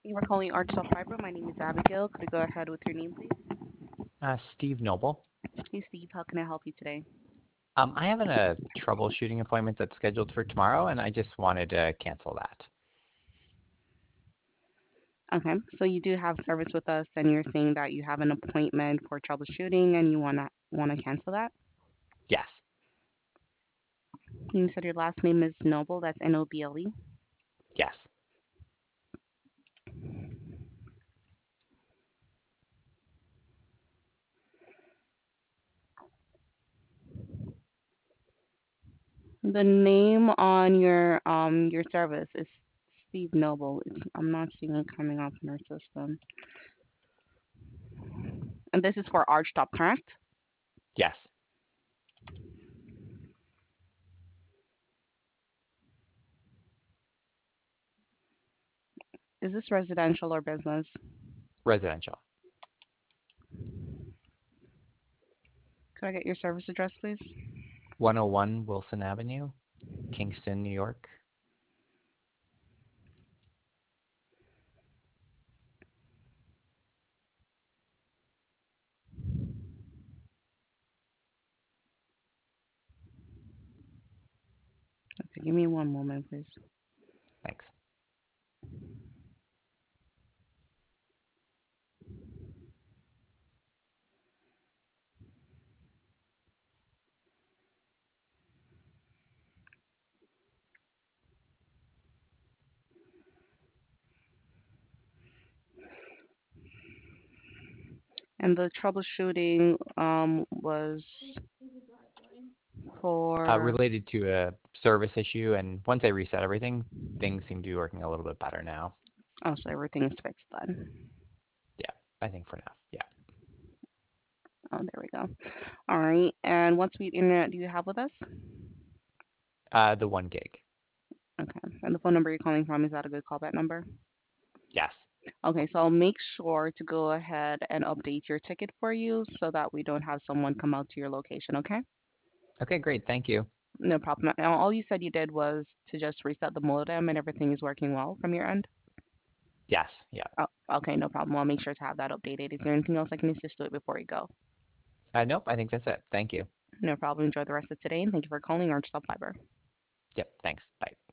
Thank you for calling Archstop Fiber. My name is Abigail. Could you go ahead with your name, please? Steve Noble. Hey, Steve, how can I help you today? I have a troubleshooting appointment that's scheduled for tomorrow, and I just wanted to cancel that. Okay, so you do have service with us, and you're saying that you have an appointment for troubleshooting, and you wanna cancel that. Yes, You said your last name is Noble. That's Noble. yes. The name on your service is Steve Noble. I'm not seeing it coming up in our system. And this is for Archtop, correct? Yes. Is this residential or business? Residential. Could I get your service address, please? 101 Wilson Avenue, Kingston, New York. Okay, give me one moment, please. Thanks. And the troubleshooting was for Related to a service issue, and once I reset everything, things seem to be working a little bit better now. oh, so everything is fixed then. Yeah, I think for now. Yeah. Oh, there we go. All right. And what speed internet do you have with us? The 1 gig. Okay. And the phone number you're calling from, is that a good callback number? Yes. Okay, so I'll make sure to go ahead and update your ticket for you so that we don't have someone come out to your location, okay? Okay, great. Thank you. No problem. Now, all you said you did was to just reset the modem and everything is working well from your end? Yes. Yeah. Oh, okay, no problem. I'll make sure to have that updated. Is there anything else I can assist with before you go? Nope. I think that's it. Thank you. No problem. Enjoy the rest of today and thank you for calling Archstop Fiber. Yep. Thanks. Bye.